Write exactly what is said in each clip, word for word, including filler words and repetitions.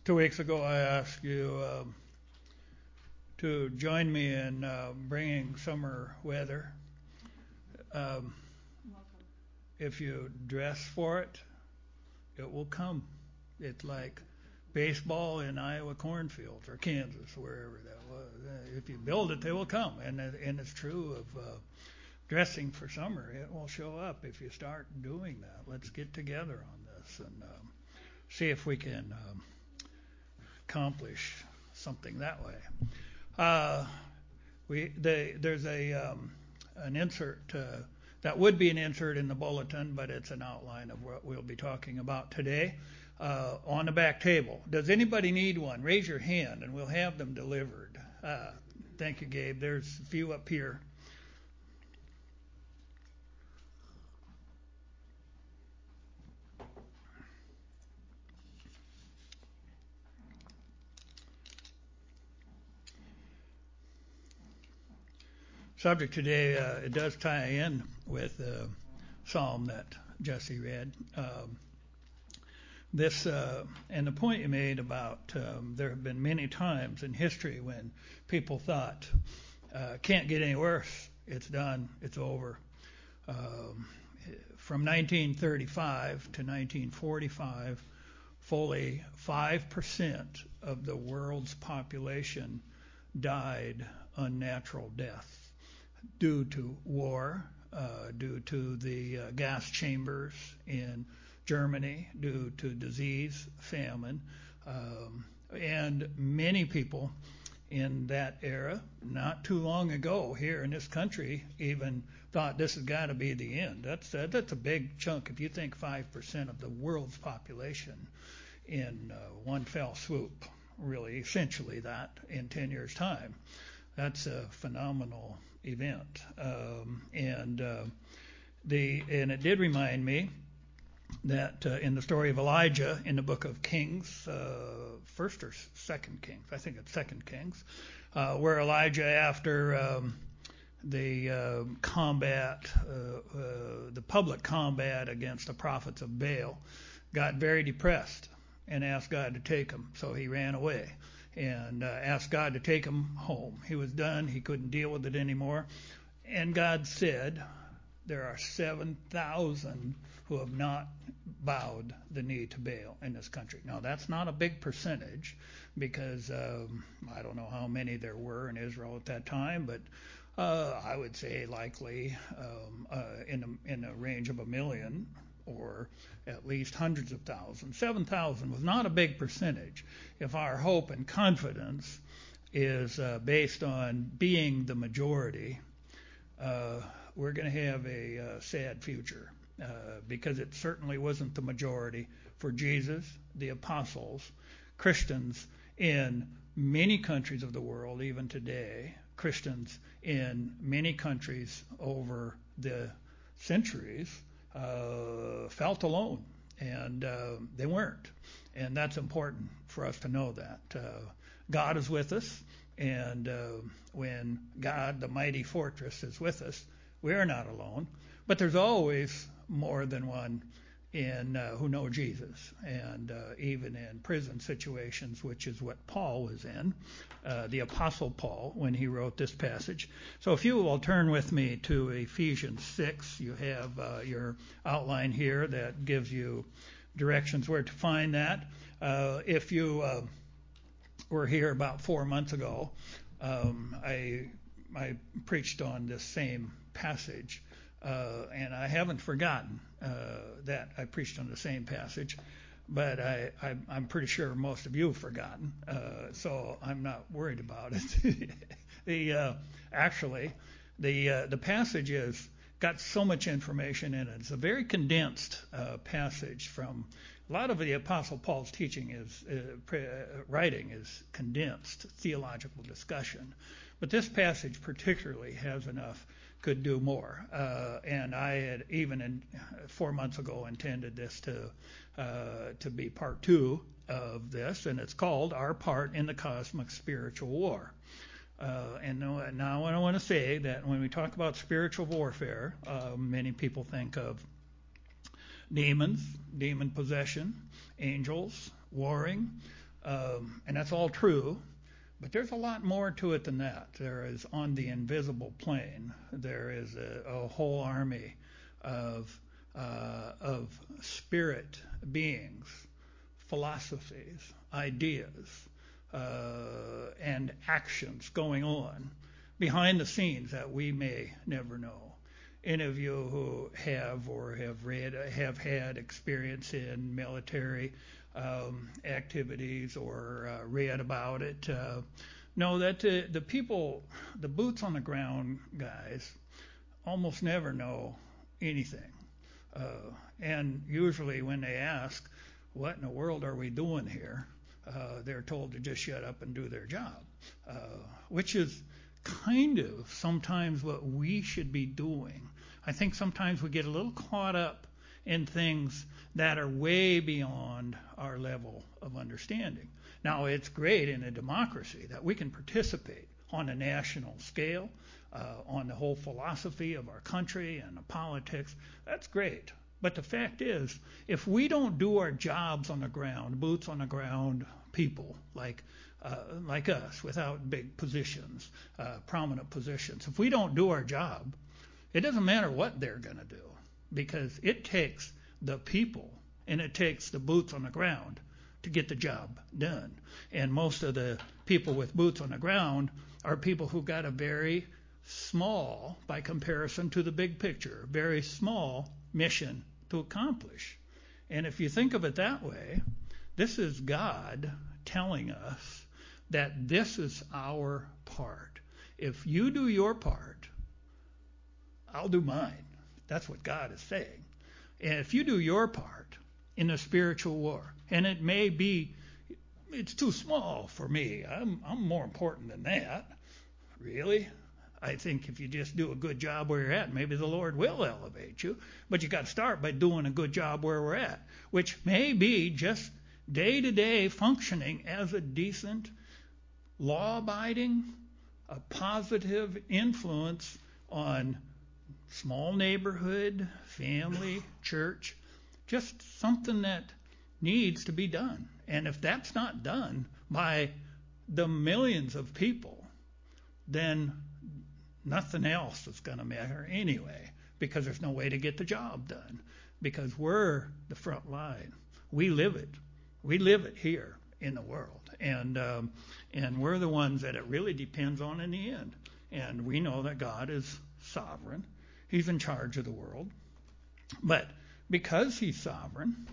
Two weeks ago, I asked you uh, to join me in uh, bringing summer weather. Um, if you dress for it, it will come. It's like baseball in Iowa cornfields or Kansas, wherever that was. If you build it, they will come. And and it's true of uh, dressing for summer. It will show up if you start doing that. Let's get together on this and um, see if we can um, accomplish something that way. Uh, we they, there's a um, an insert uh, that would be an insert in the bulletin, but it's an outline of what we'll be talking about today. Uh, on the back table. Does anybody need one? Raise your hand and we'll have them delivered. Uh, thank you, Gabe. There's a few up here. Subject today, uh, it does tie in with the psalm that Jesse read. Um, This uh, and the point you made about um, there have been many times in history when people thought uh, can't get any worse, it's done, it's over. Um, from nineteen thirty-five to nineteen forty-five, fully five percent of the world's population died unnatural deaths due to war, uh, due to the uh, gas chambers in Germany, due to disease, famine, um, and many people in that era, not too long ago here in this country, even thought this has got to be the end. That's uh, that's a big chunk. If you think five percent of the world's population in uh, one fell swoop, really essentially that in ten years' time, that's a phenomenal event. Um, and uh, the and it did remind me that uh, in the story of Elijah in the book of Kings, uh, first or second Kings, I think it's second Kings, uh, where Elijah, after um, the uh, combat, uh, uh, the public combat against the prophets of Baal, got very depressed and asked God to take him. So he ran away and uh, asked God to take him home. He was done. He couldn't deal with it anymore. And God said, there are seven thousand who have not bowed the knee to Baal in this country. Now, that's not a big percentage because um, I don't know how many there were in Israel at that time, but uh, I would say likely um, uh, in, a, in a range of a million or at least hundreds of thousands. seven thousand was not a big percentage. If our hope and confidence is uh, based on being the majority, uh, we're going to have a uh, sad future uh, because it certainly wasn't the majority for Jesus, the apostles, Christians in many countries of the world, even today, Christians in many countries over the centuries uh, felt alone, and uh, they weren't. And that's important for us to know that. Uh, God is with us, and uh, when God, the mighty fortress, is with us, we are not alone, but there's always more than one in uh, who know Jesus, and uh, even in prison situations, which is what Paul was in, uh, the Apostle Paul, when he wrote this passage. So if you will turn with me to Ephesians six, you have uh, your outline here that gives you directions where to find that. Uh, if you uh, were here about four months ago, um, I I preached on this same passage, uh, and I haven't forgotten uh, that I preached on the same passage, but I, I, I'm pretty sure most of you have forgotten, uh, so I'm not worried about it. the uh, actually, the uh, the passage is got so much information in it. It's a very condensed uh, passage from a lot of the Apostle Paul's teaching is uh, pre- uh, writing is condensed theological discussion, but this passage particularly has enough. Could do more, uh, and I had even in, four months ago intended this to uh, to be part two of this, and it's called Our Part in the Cosmic Spiritual War. Uh, and now I want to say that when we talk about spiritual warfare, uh, many people think of demons, demon possession, angels, warring. Um, and that's all true. But there's a lot more to it than that. There is on the invisible plane, there is a, a whole army of, uh, of spirit beings, philosophies, ideas, uh, and actions going on behind the scenes that we may never know. Any of you who have or have read, have had experience in military um, activities or uh, read about it, uh, know that the, the people, the boots on the ground guys, almost never know anything. Uh, and usually when they ask, what in the world are we doing here? Uh, they're told to just shut up and do their job, uh, which is kind of sometimes what we should be doing. I think sometimes we get a little caught up in things that are way beyond our level of understanding. Now, it's great in a democracy that we can participate on a national scale, uh, on the whole philosophy of our country and the politics. That's great. But the fact is, if we don't do our jobs on the ground, boots on the ground people like uh, like us, without big positions, uh, prominent positions, if we don't do our job, it doesn't matter what they're going to do, because it takes the people and it takes the boots on the ground to get the job done. And most of the people with boots on the ground are people who got a very small, by comparison to the big picture, very small mission to accomplish. And if you think of it that way, this is God telling us that this is our part. If you do your part, I'll do mine. That's what God is saying. And if you do your part in the spiritual war, and it may be, it's too small for me. I'm, I'm more important than that. Really? I think if you just do a good job where you're at, maybe the Lord will elevate you. But you got to start by doing a good job where we're at, which may be just day-to-day functioning as a decent, law-abiding, a positive influence on small neighborhood, family, church, just something that needs to be done. And if that's not done by the millions of people, then nothing else is going to matter anyway, because there's no way to get the job done, because we're the front line. We live it. We live it here in the world. And um, and we're the ones that it really depends on in the end. And we know that God is sovereign. He's in charge of the world. But because he's sovereign,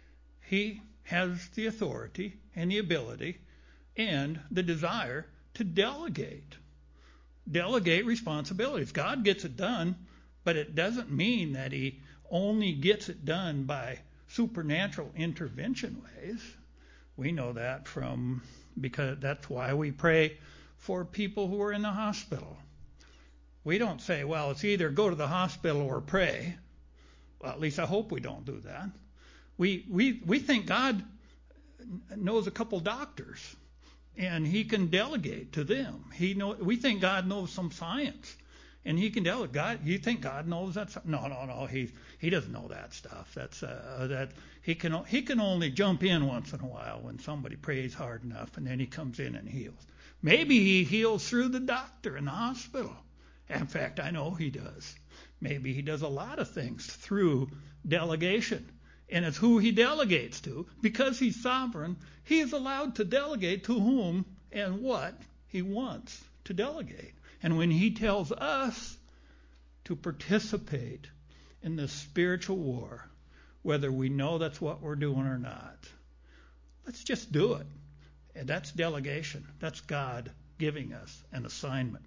he has the authority and the ability and the desire to delegate. Delegate responsibilities. God gets it done, but it doesn't mean that he only gets it done by supernatural intervention ways. We know that from, because that's why we pray for people who are in the hospital. We don't say, well, it's either go to the hospital or pray. Well, at least I hope we don't do that. We we we think God knows a couple doctors, and he can delegate to them. He know we think God knows some science, and he can delegate. God, you think God knows that? No, no, no. He he doesn't know that stuff. That's uh, that he can he can only jump in once in a while when somebody prays hard enough, and then he comes in and heals. Maybe he heals through the doctor in the hospital. In fact, I know he does. Maybe he does a lot of things through delegation. And it's who he delegates to. Because he's sovereign, he is allowed to delegate to whom and what he wants to delegate. And when he tells us to participate in the spiritual war, whether we know that's what we're doing or not, let's just do it. And that's delegation. That's God giving us an assignment.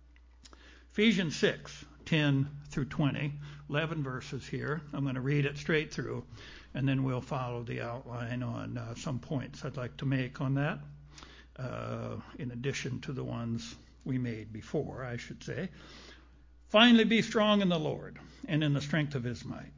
Ephesians six, ten through twenty, eleven verses here. I'm going to read it straight through, and then we'll follow the outline on uh, some points I'd like to make on that, uh, in addition to the ones we made before, I should say. Finally, be strong in the Lord and in the strength of his might.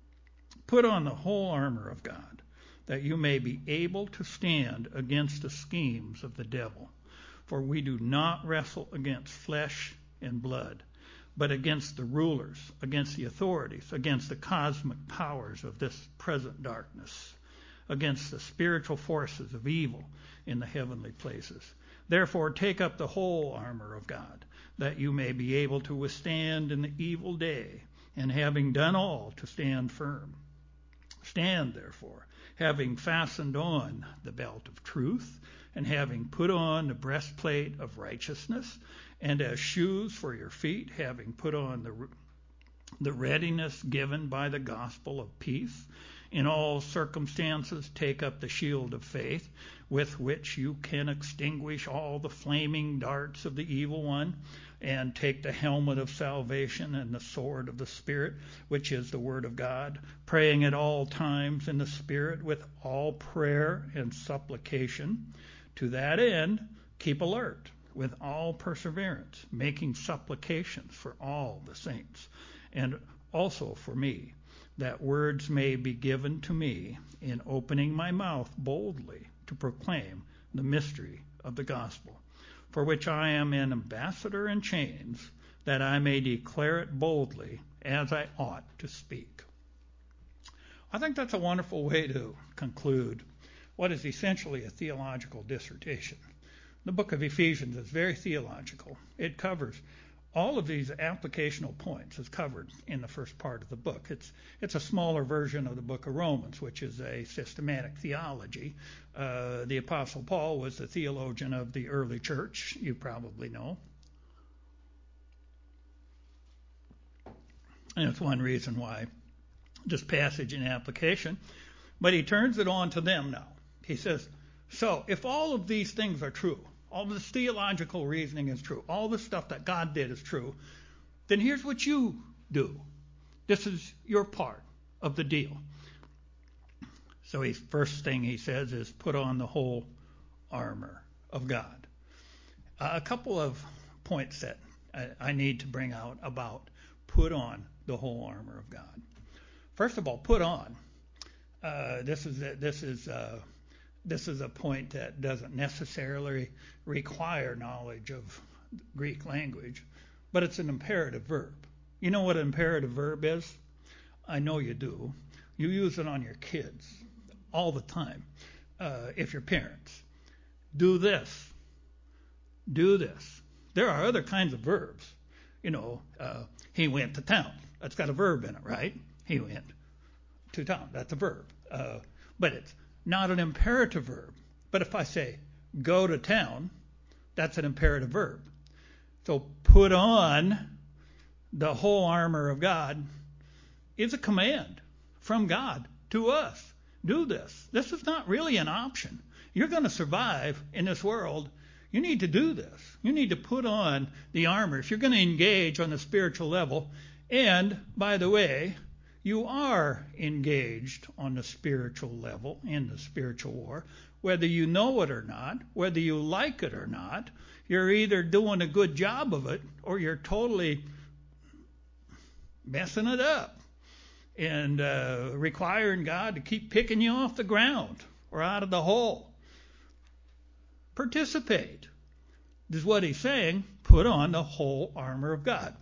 Put on the whole armor of God, that you may be able to stand against the schemes of the devil. For we do not wrestle against flesh and blood, but against the rulers, against the authorities, against the cosmic powers of this present darkness, against the spiritual forces of evil in the heavenly places. Therefore, take up the whole armor of God, that you may be able to withstand in the evil day, and having done all, to stand firm. Stand, therefore, having fastened on the belt of truth, and having put on the breastplate of righteousness, and as shoes for your feet, having put on the the readiness given by the gospel of peace. In all circumstances, take up the shield of faith, with which you can extinguish all the flaming darts of the evil one, and take the helmet of salvation and the sword of the Spirit, which is the word of God, praying at all times in the Spirit with all prayer and supplication. To that end, keep alert with all perseverance, making supplications for all the saints, and also for me, that words may be given to me in opening my mouth boldly to proclaim the mystery of the gospel, for which I am an ambassador in chains, that I may declare it boldly as I ought to speak. I think that's a wonderful way to conclude what is essentially a theological dissertation. The book of Ephesians is very theological. It covers all of these applicational points is covered in the first part of the book. It's it's a smaller version of the book of Romans, which is a systematic theology. Uh, the Apostle Paul was the theologian of the early church, you probably know. And it's one reason why this passage in application. But he turns it on to them now. He says, so if all of these things are true, all this theological reasoning is true, all the stuff that God did is true, then here's what you do. This is your part of the deal. So the first thing he says is put on the whole armor of God. Uh, a couple of points that I, I need to bring out about put on the whole armor of God. First of all, put on. Uh, this is this is uh, this is a point that doesn't necessarily require knowledge of Greek language, but it's an imperative verb. You know what an imperative verb is? I know you do. You use it on your kids all the time. Uh, if you're parents, do this, do this. There are other kinds of verbs. You know, uh, he went to town. That's got a verb in it, right? He went to town. That's a verb. Uh, but it's not an imperative verb. But if I say go to town, that's an imperative verb. So put on the whole armor of God is a command from God to us. Do this. This is not really an option. You're going to survive in this world. You need to do this. You need to put on the armor if you're going to engage on the spiritual level. And, by the way, you are engaged on the spiritual level in the spiritual war. Whether you know it or not, whether you like it or not, you're either doing a good job of it or you're totally messing it up and uh, requiring God to keep picking you off the ground or out of the hole. Participate. This is what he's saying. Put on the whole armor of God.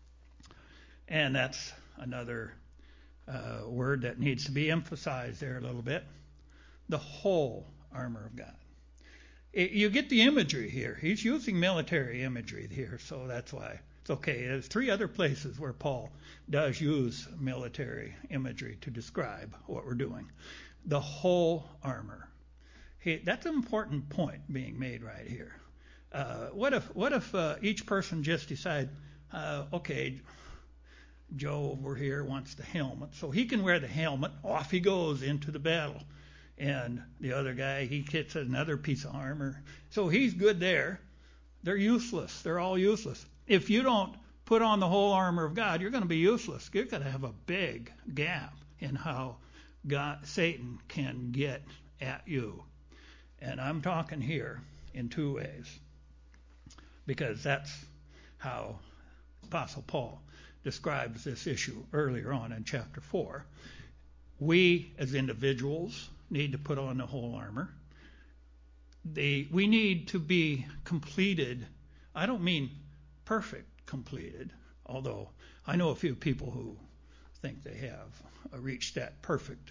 And that's another uh, word that needs to be emphasized there a little bit. The whole armor of God. It, you get the imagery here. He's using military imagery here, so that's why it's okay. There's three other places where Paul does use military imagery to describe what we're doing. The whole armor. He, that's an important point being made right here. Uh, what if what if uh, each person just decide, uh, okay, Joe over here wants the helmet, so he can wear the helmet. Off he goes into the battle. And the other guy, he gets another piece of armor. So he's good there. They're useless. They're all useless. If you don't put on the whole armor of God, you're going to be useless. You're going to have a big gap in how God, Satan can get at you. And I'm talking here in two ways, because that's how Apostle Paul describes this issue earlier on in chapter four. We, as individuals, need to put on the whole armor. They, we need to be completed. I don't mean perfect completed, although I know a few people who think they have reached that perfect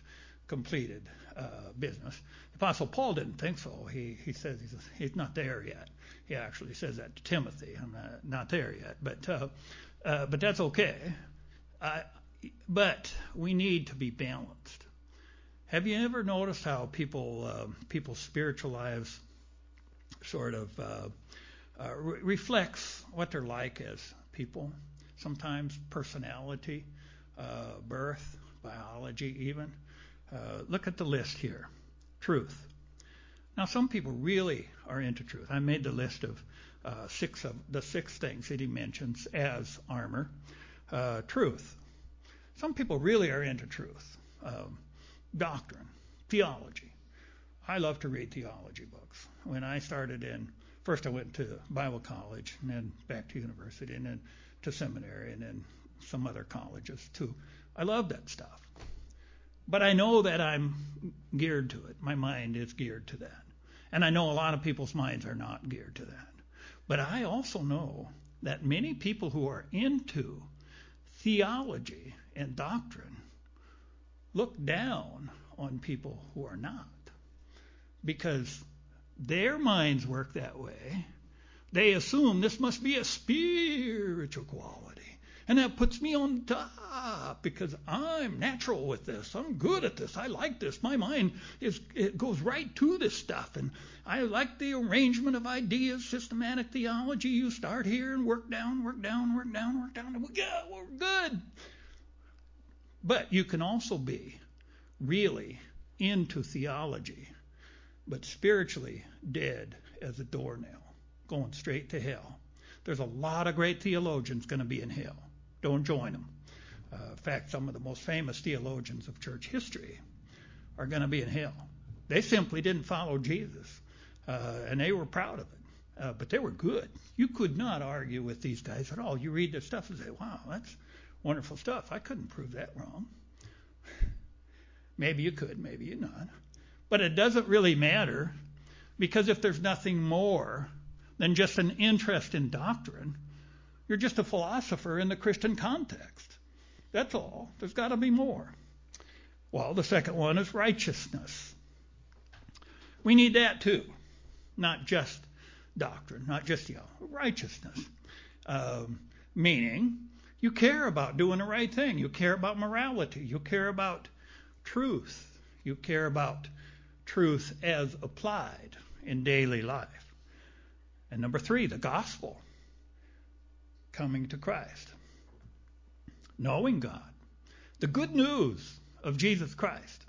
completed uh, business. The Apostle Paul didn't think so. He he says he's, he's not there yet. He actually says that to Timothy. I'm not, not there yet, but uh, uh, but that's okay. I, but we need to be balanced. Have you ever noticed how people uh, people's spiritual lives sort of uh, uh, re- reflects what they're like as people? Sometimes personality, uh, birth, biology, even. Uh, look at the list here. Truth. Now, some people really are into truth. I made the list of uh, six of the six things that he mentions as armor. Uh, truth. Some people really are into truth. Um, doctrine, theology. I love to read theology books. When I started in, first I went to Bible college, and then back to university, and then to seminary, and then some other colleges too. I love that stuff. But I know that I'm geared to it. My mind is geared to that. And I know a lot of people's minds are not geared to that. But I also know that many people who are into theology and doctrine look down on people who are not, because their minds work that way. They assume this must be a spiritual quality, and that puts me on top because I'm natural with this. I'm good at this. I like this. My mind is it goes right to this stuff, and I like the arrangement of ideas, systematic theology. You start here and work down, work down, work down, work down. Yeah, we're good. But you can also be really into theology, but spiritually dead as a doornail, going straight to hell. There's a lot of great theologians going to be in hell. Don't join them. Uh, in fact, some of the most famous theologians of church history are going to be in hell. They simply didn't follow Jesus, uh, and they were proud of it. Uh, but they were good. You could not argue with these guys at all. You read their stuff and say, wow, that's wonderful stuff. I couldn't prove that wrong. Maybe you could, maybe you not. But it doesn't really matter, because if there's nothing more than just an interest in doctrine, you're just a philosopher in the Christian context. That's all. There's got to be more. Well, the second one is righteousness. We need that too. Not just doctrine, not just theology. Righteousness. Um, meaning, you care about doing the right thing. You care about morality. You care about truth. You care about truth as applied in daily life. And number three, the gospel. Coming to Christ. Knowing God. The good news of Jesus Christ.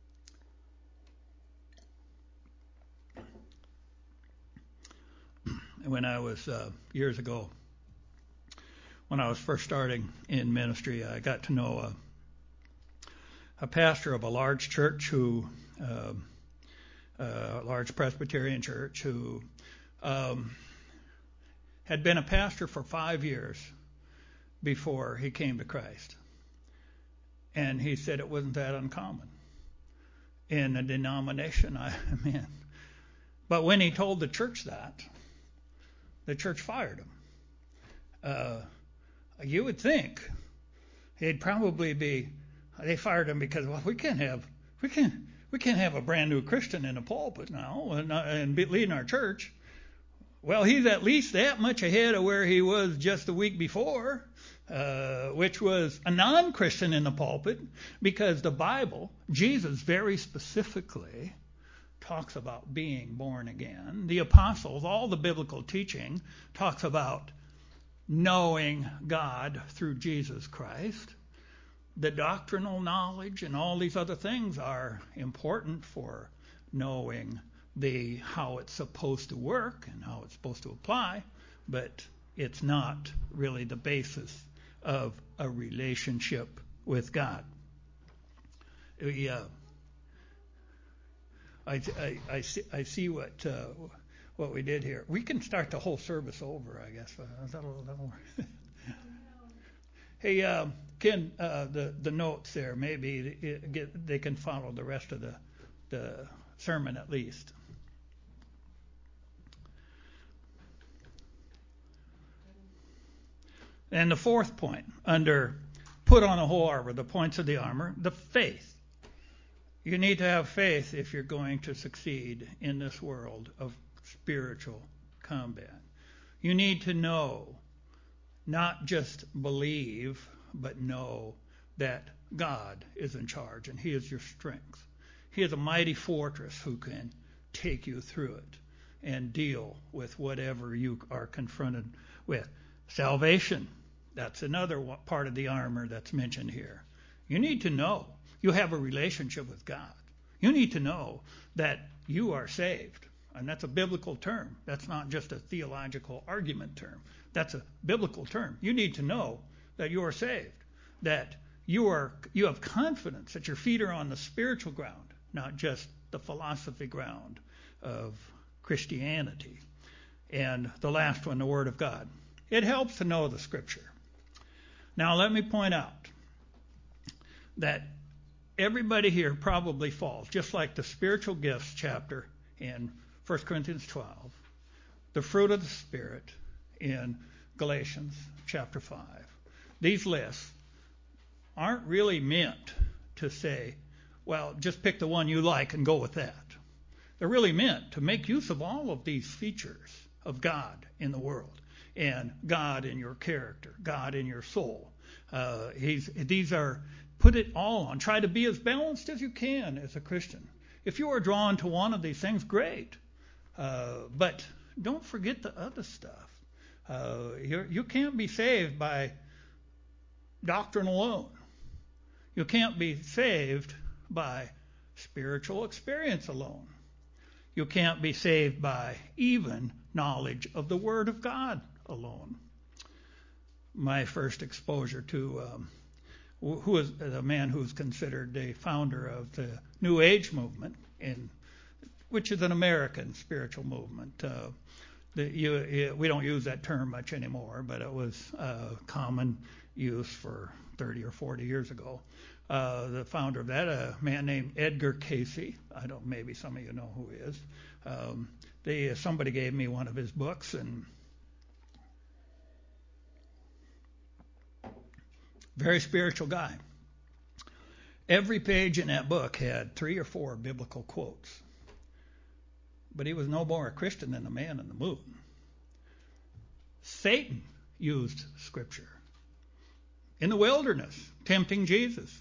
When I was, uh, years ago, when I was first starting in ministry, I got to know a, a pastor of a large church who, uh, a large Presbyterian church who um, had been a pastor for five years before he came to Christ. And he said it wasn't that uncommon in a denomination I'm in. But when he told the church that, the church fired him. Uh, you would think he'd probably be, they fired him because, well, we can't have, we can't, we can't have a brand new Christian in the pulpit now and, uh, and be leading our church. Well, he's at least that much ahead of where he was just the week before, uh, which was a non-Christian in the pulpit, because the Bible, Jesus very specifically talks about being born again. The apostles, all the biblical teaching talks about knowing God through Jesus Christ. The doctrinal knowledge and all these other things are important for knowing the how it's supposed to work and how it's supposed to apply, but it's not really the basis of a relationship with God. Yeah. I, I, I, see, I see what uh, what we did here. We can start the whole service over, I guess. Uh, is that a little, little more? Hey, uh, Ken, uh, the the notes there, maybe it, get, they can follow the rest of the the sermon at least. And the fourth point, under put on a whole armor, the points of the armor, the faith. You need to have faith if you're going to succeed in this world of spiritual combat. You need to know, not just believe, but know that God is in charge and He is your strength. He is a mighty fortress who can take you through it and deal with whatever you are confronted with. Salvation, that's another part of the armor that's mentioned here. You need to know you have a relationship with God. You need to know that you are saved. And that's a biblical term. That's not just a theological argument term. That's a biblical term. You need to know that you are saved, that you are you have confidence that your feet are on the spiritual ground, not just the philosophy ground of Christianity. And the last one, the Word of God. It helps to know the Scripture. Now let me point out that everybody here probably falls, just like the spiritual gifts chapter in First Corinthians twelve, the fruit of the Spirit in Galatians chapter five. These lists aren't really meant to say, well, just pick the one you like and go with that. They're really meant to make use of all of these features of God in the world and God in your character, God in your soul. Uh, he's, these are, put it all on. Try to be as balanced as you can as a Christian. If you are drawn to one of these things, great. Uh, but don't forget the other stuff. Uh, you're, you can't be saved by doctrine alone. You can't be saved by spiritual experience alone. You can't be saved by even knowledge of the Word of God alone. My first exposure to um, who is the man who's considered the founder of the New Age movement, in, which is an American spiritual movement. Uh, the, you, you, we don't use that term much anymore, but it was uh, common use for thirty or forty years ago. Uh, the founder of that, a man named Edgar Cayce. I don't. Maybe some of you know who he is. Um, they, somebody gave me one of his books, and very spiritual guy. Every page in that book had three or four biblical quotes. But he was no more a Christian than the man in the moon. Satan used Scripture. In the wilderness, tempting Jesus,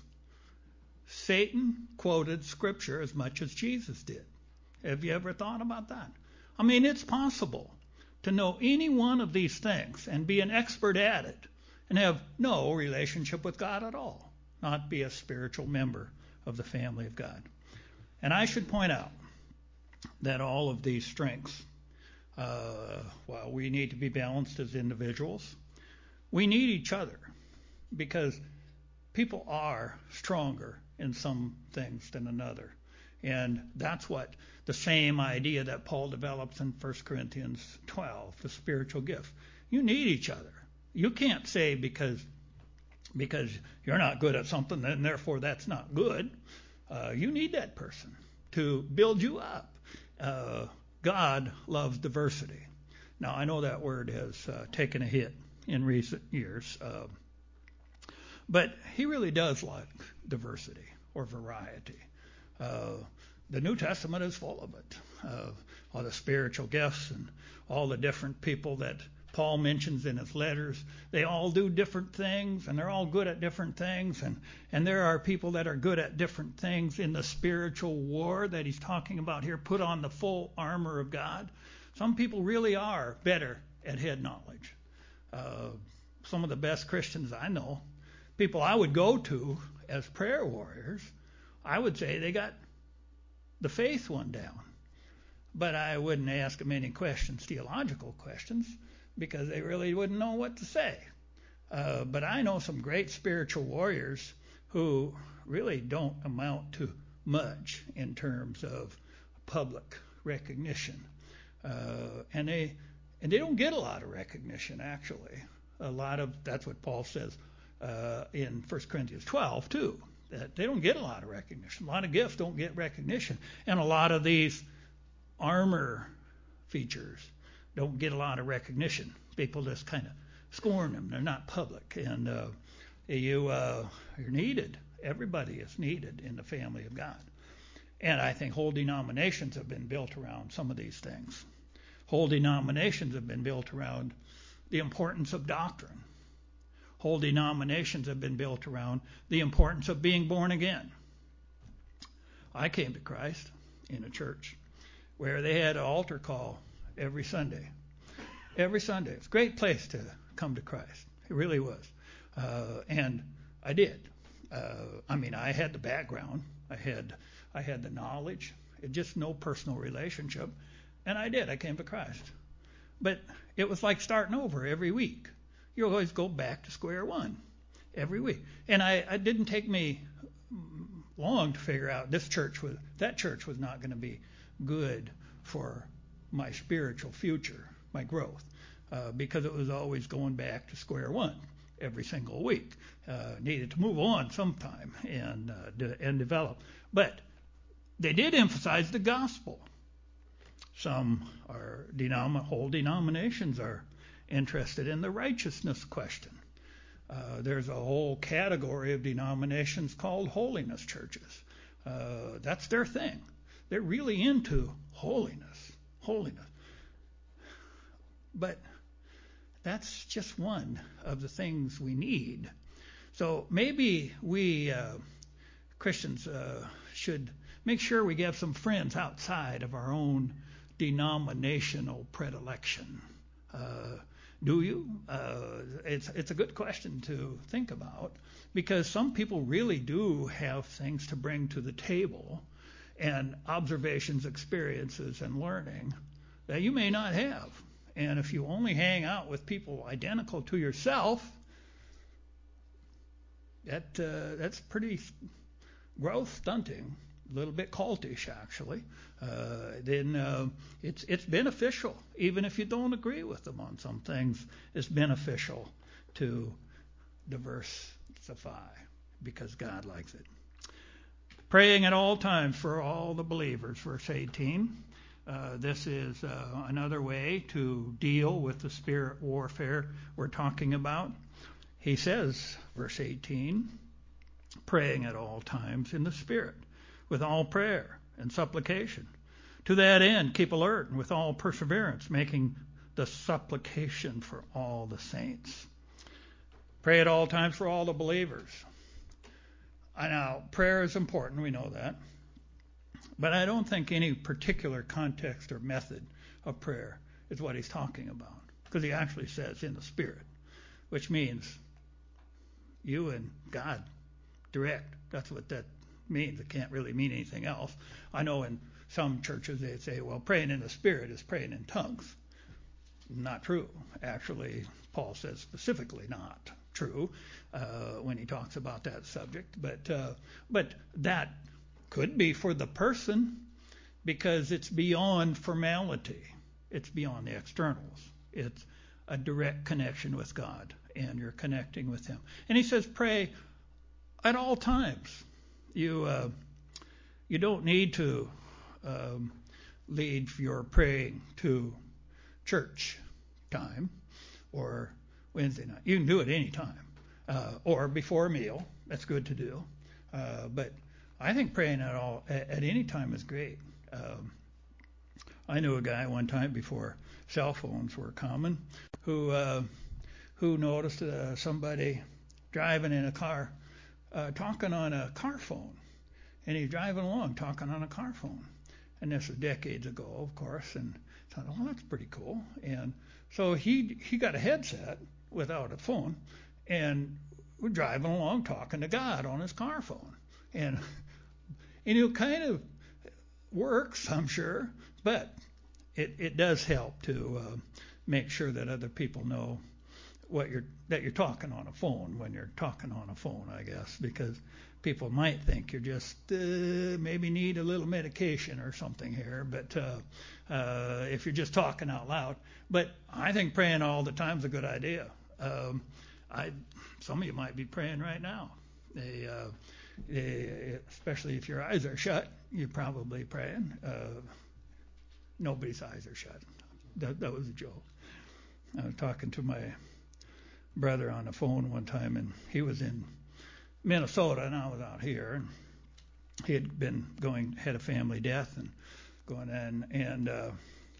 Satan quoted Scripture as much as Jesus did. Have you ever thought about that? I mean, it's possible to know any one of these things and be an expert at it and have no relationship with God at all, not be a spiritual member of the family of God. And I should point out that all of these strengths, uh, while we need to be balanced as individuals, we need each other, because people are stronger in some things than another. And that's what the same idea that Paul develops in First Corinthians twelve, the spiritual gift. You need each other. You can't say because because you're not good at something, then therefore that's not good. Uh, you need that person to build you up. Uh, God loves diversity. Now, I know that word has uh, taken a hit in recent years, uh, but he really does like diversity or variety. Uh, the New Testament is full of it, uh, all the spiritual gifts and all the different people that Paul mentions in his letters. They all do different things, and they're all good at different things. And, and there are people that are good at different things in the spiritual war that he's talking about here. Put on the full armor of God. Some people really are better at head knowledge. Uh, some of the best Christians I know, people I would go to as prayer warriors, I would say they got the faith one down. But I wouldn't ask them any questions, theological questions, because they really wouldn't know what to say. Uh, but I know some great spiritual warriors who really don't amount to much in terms of public recognition. Uh, and they and they don't get a lot of recognition, actually. A lot of, that's what Paul says uh, in First Corinthians twelve, too, that they don't get a lot of recognition. A lot of gifts don't get recognition. And a lot of these armor features don't get a lot of recognition. People just kind of scorn them. They're not public. And uh, you, uh, you're needed. Everybody is needed in the family of God. And I think whole denominations have been built around some of these things. Whole denominations have been built around the importance of doctrine. Whole denominations have been built around the importance of being born again. I came to Christ in a church where they had an altar call every Sunday. Every Sunday. It's a great place to come to Christ. It really was. Uh, and I did. Uh, I mean, I had the background. I had I had the knowledge. It just no personal relationship. And I did. I came to Christ. But it was like starting over every week. You always go back to square one every week. And I, it didn't take me long to figure out this church was that church was not going to be good for my spiritual future, my growth, uh, because it was always going back to square one every single week. Uh, needed to move on sometime and uh, de- and develop. But they did emphasize the gospel. Some are denom- whole denominations are interested in the righteousness question. Uh, there's a whole category of denominations called holiness churches. Uh, that's their thing. They're really into holiness, holiness. But that's just one of the things we need. So maybe we uh, Christians uh, should make sure we get some friends outside of our own denominational predilection. Uh, Do you? Uh, it's it's a good question to think about, because some people really do have things to bring to the table, and observations, experiences, and learning that you may not have. And if you only hang out with people identical to yourself, that uh, that's pretty growth stunting. A little bit cultish, actually. Uh, then uh, it's it's beneficial, even if you don't agree with them on some things. It's beneficial to diversify because God likes it. Praying at all times for all the believers, verse eighteen. Uh, this is uh, another way to deal with the spirit warfare we're talking about. He says, verse eighteen, praying at all times in the Spirit, with all prayer and supplication. To that end, keep alert and with all perseverance, making the supplication for all the saints. Pray at all times for all the believers. I know prayer is important, we know that. But I don't think any particular context or method of prayer is what he's talking about. Because he actually says in the Spirit, which means you and God direct. That's what that means. It can't really mean anything else. I know in some churches they say, well, praying in the Spirit is praying in tongues. Not true. Actually, Paul says specifically not true uh, when he talks about that subject. But uh, but that could be for the person because it's beyond formality. It's beyond the externals. It's a direct connection with God, and you're connecting with Him. And he says, pray at all times. You uh, you don't need to um, lead your praying to church time or Wednesday night. You can do it any time uh, or before a meal. That's good to do. Uh, but I think praying at all at, at any time is great. Um, I knew a guy one time before cell phones were common who uh, who noticed uh, somebody driving in a car uh, talking on a car phone, and he's driving along talking on a car phone. And this was decades ago, of course, and thought, well, that's pretty cool. And so he he got a headset without a phone, and we're driving along talking to God on his car phone. And, and it kind of works, I'm sure, but it, it does help to uh, make sure that other people know what you're that you're talking on a phone when you're talking on a phone, I guess, because people might think you're just uh, maybe need a little medication or something here, but uh, uh, if you're just talking out loud. But I think praying all the time is a good idea. Um, I some of you might be praying right now. They, uh, they, especially if your eyes are shut, you're probably praying. Uh, nobody's eyes are shut. That, that was a joke. I was talking to my brother on the phone one time, and he was in Minnesota, and I was out here. And he had been going, had a family death and going in, and uh,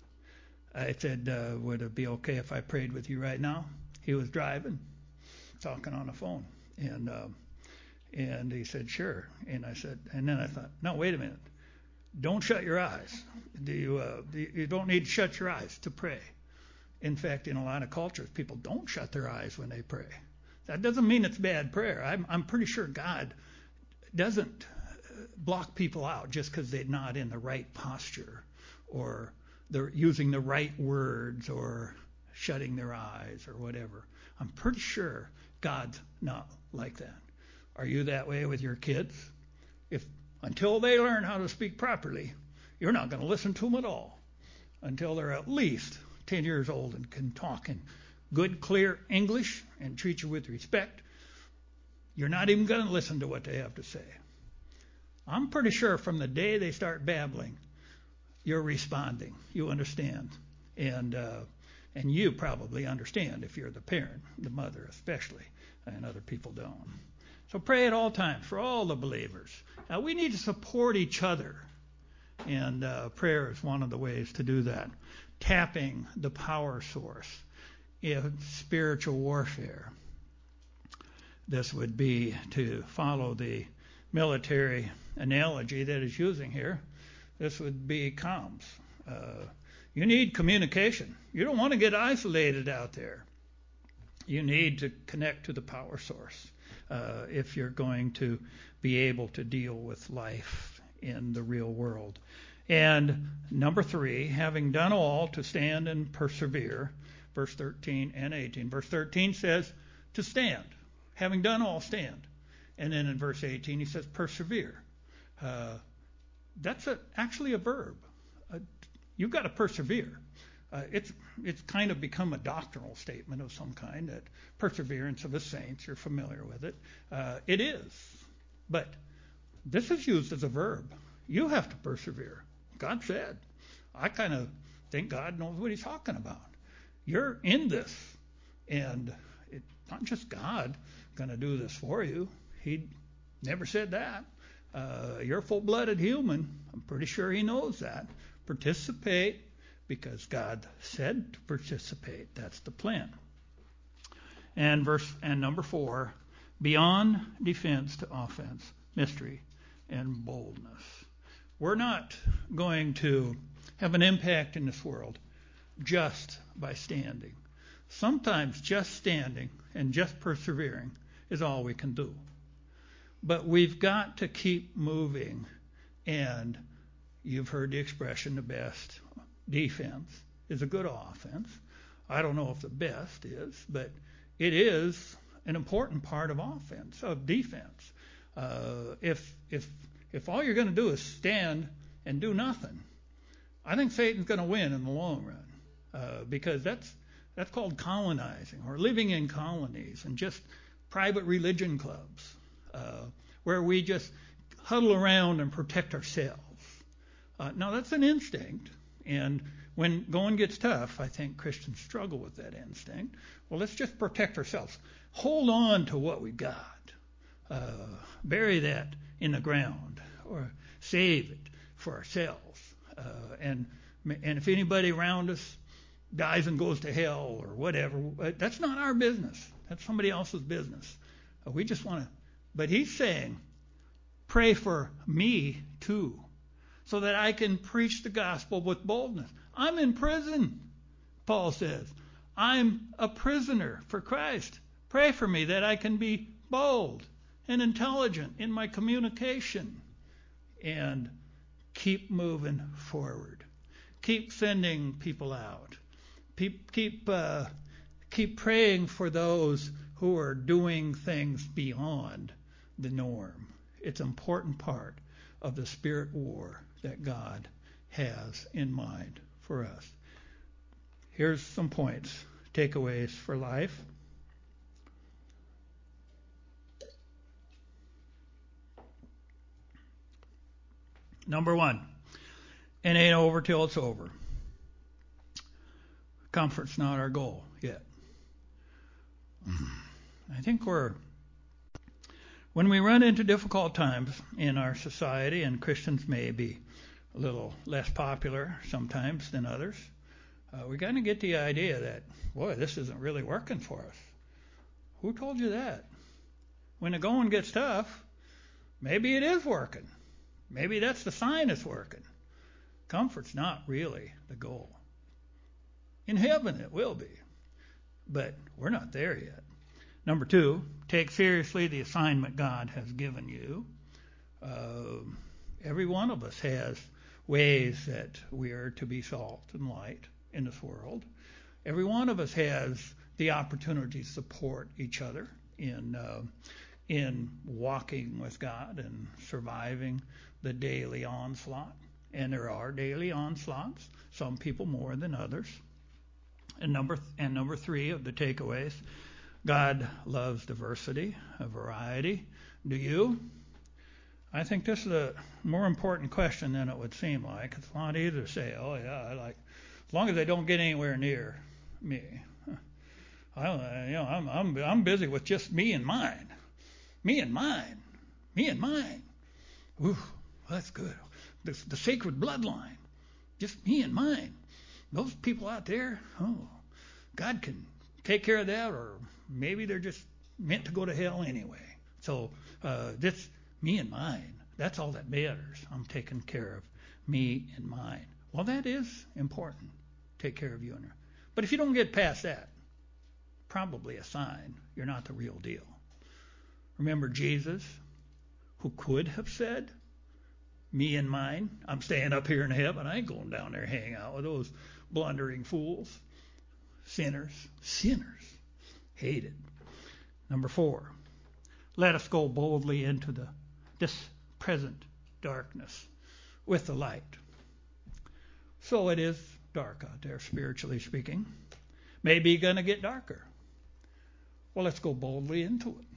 I said, uh, would it be okay if I prayed with you right now? He was driving, talking on the phone, and uh, and he said, sure. And I said, and then I thought, no, wait a minute. Don't shut your eyes. Do you, uh, do you, you don't need to shut your eyes to pray. In fact, in a lot of cultures, people don't shut their eyes when they pray. That doesn't mean it's bad prayer. I'm, I'm pretty sure God doesn't block people out just because they're not in the right posture or they're using the right words or shutting their eyes or whatever. I'm pretty sure God's not like that. Are you that way with your kids? If until they learn how to speak properly, you're not going to listen to them at all until they're at least ten years old and can talk in good, clear English and treat you with respect. You're not even going to listen to what they have to say. I'm pretty sure from the day they start babbling, you're responding. You understand. And uh, and you probably understand if you're the parent, the mother especially, and other people don't. So pray at all times for all the believers. Now, we need to support each other. And uh, prayer is one of the ways to do that. Tapping the power source in spiritual warfare. This would be, to follow the military analogy that is using here, this would be comms. Uh, you need communication. You don't want to get isolated out there. You need to connect to the power source uh, if you're going to be able to deal with life in the real world. And number three, having done all to stand and persevere, verse thirteen and eighteen. Verse thirteen says to stand. Having done all, stand. And then in verse eighteen, he says persevere. Uh, that's a, actually a verb. Uh, you've got to persevere. Uh, it's it's kind of become a doctrinal statement of some kind, that perseverance of the saints, you're familiar with it. Uh, it is. But this is used as a verb. You have to persevere. God said. I kind of think God knows what he's talking about. You're in this. And it's not just God going to do this for you. He never said that. Uh, you're a full-blooded human. I'm pretty sure he knows that. Participate because God said to participate. That's the plan. And verse and number four, beyond defense to offense, mystery and boldness. We're not going to have an impact in this world just by standing. Sometimes just standing and just persevering is all we can do. But we've got to keep moving. And you've heard the expression, the best defense is a good offense. I don't know if the best is, but it is an important part of offense, of defense. Uh, if if if all you're going to do is stand and do nothing, I think Satan's going to win in the long run, uh, because that's that's called colonizing, or living in colonies and just private religion clubs uh, where we just huddle around and protect ourselves. Uh, now that's an instinct, and when going gets tough, I think Christians struggle with that instinct. Well, let's just protect ourselves. Hold on to what we've got. Uh, bury that in the ground, or save it for ourselves. Uh, and and if anybody around us dies and goes to hell or whatever, that's not our business. That's somebody else's business. Uh, we just want to. But he's saying, pray for me too, so that I can preach the gospel with boldness. I'm in prison, Paul says. I'm a prisoner for Christ. Pray for me that I can be bold and intelligent in my communication, and keep moving forward. Keep sending people out. Keep keep uh, keep praying for those who are doing things beyond the norm. It's an important part of the spirit war that God has in mind for us. Here's some points, takeaways for life. Number one, it ain't over till it's over. Comfort's not our goal yet. I think we're When we run into difficult times in our society, and Christians may be a little less popular sometimes than others, uh, we got to get the idea that, boy, this isn't really working for us. Who told you that? When the going gets tough, maybe it is working. Maybe that's the sign it's working. Comfort's not really the goal. In heaven it will be, but we're not there yet. Number two, take seriously the assignment God has given you. Uh, every one of us has ways that we are to be salt and light in this world. Every one of us has the opportunity to support each other in uh, in walking with God and surviving the daily onslaught. And there are daily onslaughts, some people more than others. And number th- and number three of the takeaways, God loves diversity, a variety. Do you? I think this is a more important question than it would seem like. It's a lot easier to say, oh yeah, I like, as long as they don't get anywhere near me. I, you know, I'm I'm I'm busy with just me and mine, me and mine, me and mine. Ooh, that's good. The, the sacred bloodline, just me and mine. Those people out there, oh, God can take care of that, or maybe they're just meant to go to hell anyway. So uh, this me and mine, that's all that matters. I'm taking care of me and mine. Well, that is important. Take care of you and her. But if you don't get past that, probably a sign you're not the real deal. Remember Jesus, who could have said, me and mine, I'm staying up here in heaven. I ain't going down there hanging out with those blundering fools. Sinners, sinners, hated. Number four, let us go boldly into the this present darkness with the light. So it is dark out there, spiritually speaking. Maybe going to get darker. Well, let's go boldly into it.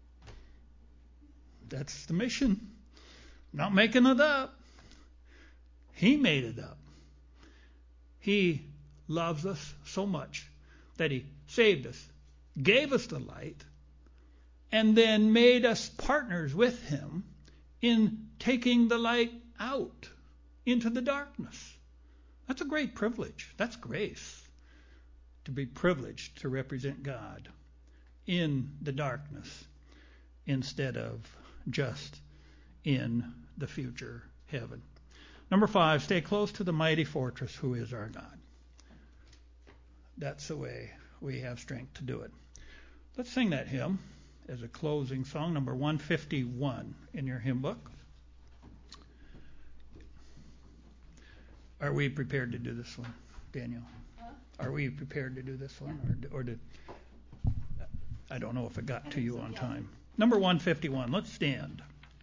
That's the mission. Not making it up. He made it up. He loves us so much that he saved us, gave us the light, and then made us partners with him in taking the light out into the darkness. That's a great privilege. That's grace. To be privileged to represent God in the darkness instead of just in the future heaven. Number five, stay close to the mighty fortress who is our God. That's the way we have strength to do it. Let's sing that hymn as a closing song, number one fifty-one in your hymn book. Are we prepared to do this one, Daniel? Are we prepared to do this one, or, or did I don't know if it got to you on time. Number one fifty-one. Let's stand.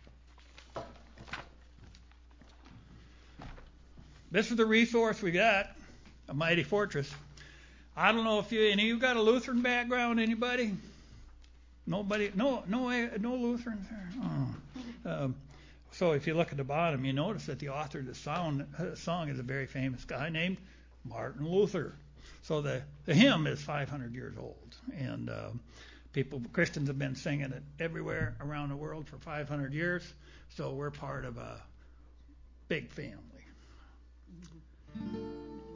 This is the resource we got, a mighty fortress. I don't know if you any of you got a Lutheran background. Anybody? Nobody? No, no, no Lutherans there. Oh. Um, so if you look at the bottom, you notice that the author of the song, uh, song is a very famous guy named Martin Luther. So the, the hymn is five hundred years old, and uh, people, Christians have been singing it everywhere around the world for five hundred years. So we're part of a big family. Mm-hmm.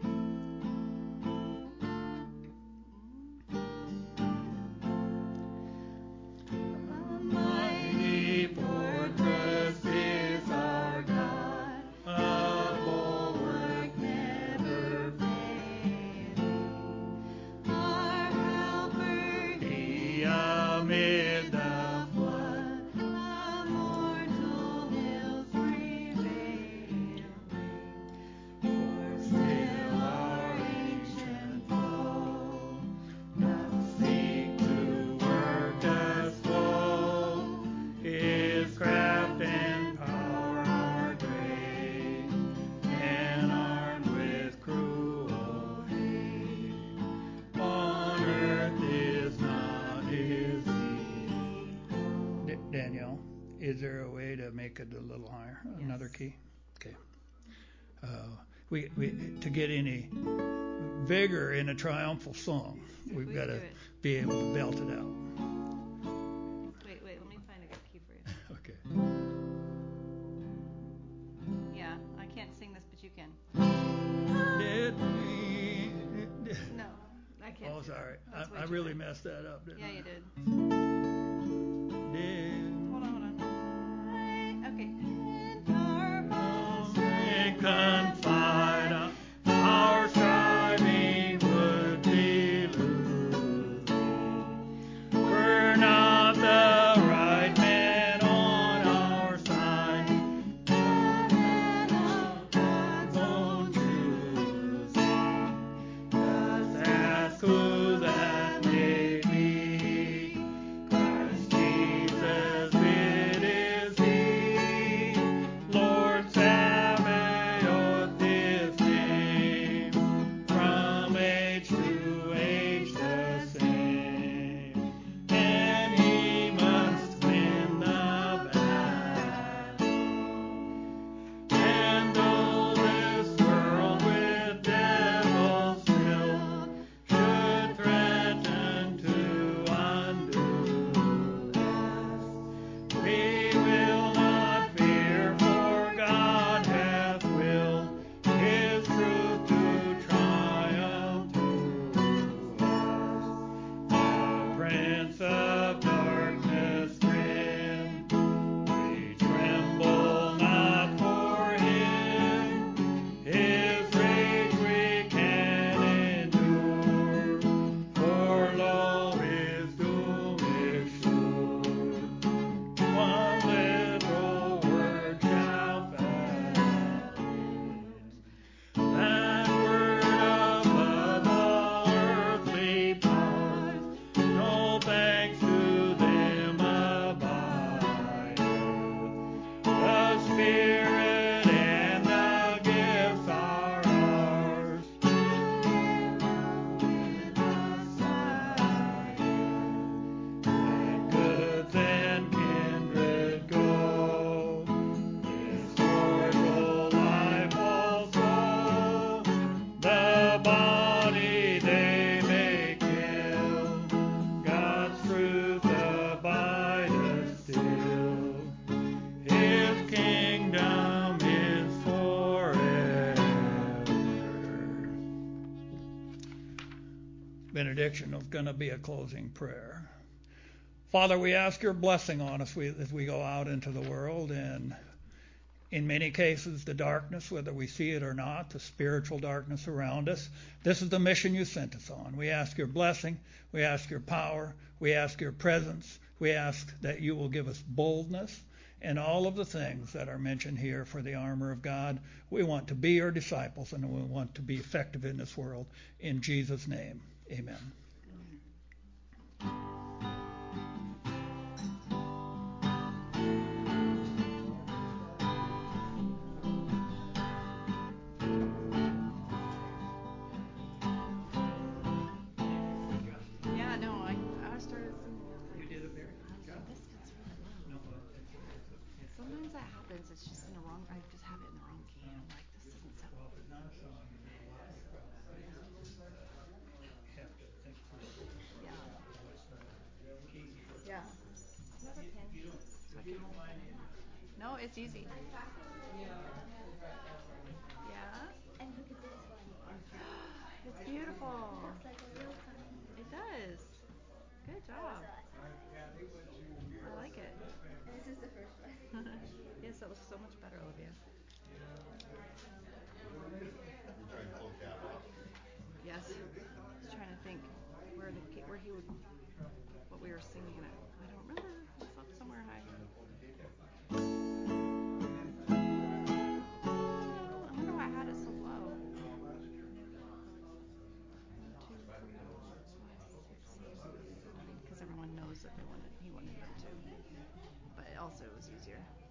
Is there a way to make it a little higher? Yes. Another key? Okay. Uh, we, we to get any vigor in a triumphal song, we've got to be able to belt it out. Wait, wait, let me find a good key for can't Oh, do sorry. that. I, I really high. messed that up, didn't yeah, I? Yeah, you did. Did. Hold on, hold on. Okay. And confide our striving would be losing. We're not the right man on our side. The man of God's own choosing. Just ask who that may be. Christ Jesus, it is He. Lord Sabaoth His name. From age to age the same. And He must win the battle. And though this world with devils filled should threaten to undo us, we will not fear, for God hath willed His truth to triumph through us. The Prince of Darkness grim, we tremble not for him. His rage we can endure, for lo, his doom is sure. One little word shall fail. That word above all earthly powers, no thanks to them abideth. The Spirit and the gifts are ours. Let goods and kindred go. This mortal life also, the body they may kill. God's truth abideth still. His kingdom is forever. Benediction is going to be a closing prayer. Father, we ask your blessing on us as we go out into the world, and in many cases the darkness, whether we see it or not, the spiritual darkness around us. This is the mission you sent us on. We ask your blessing. We ask your power. We ask your presence. We ask that you will give us boldness and all of the things that are mentioned here for the armor of God. We want to be your disciples, and we want to be effective in this world. In Jesus' name, amen. Yeah, no, I, I started singing. You did a very good job. This fits really well. Sometimes that happens. It's just in the wrong. I just have it in the wrong key. I'm like, this doesn't sound. Well, if it's not a song you do a lot, you probably have to think through Yeah. what's the key. Yeah. Another pin. You don't, So I if you can- don't mind it. No, it's easy. Yeah. Yeah. And look at this one. It's beautiful. It looks like a real sign. It does. Good job. I like it. And this is the first one. Yes, it looks so much better, Olivia. You're trying to pull the cap off? Yes. I was trying to think where the where he would what we were singing. And I don't remember. It's up somewhere high. I wonder why I had it so low. Because everyone knows that they wanted he wanted them to. But also it was easier.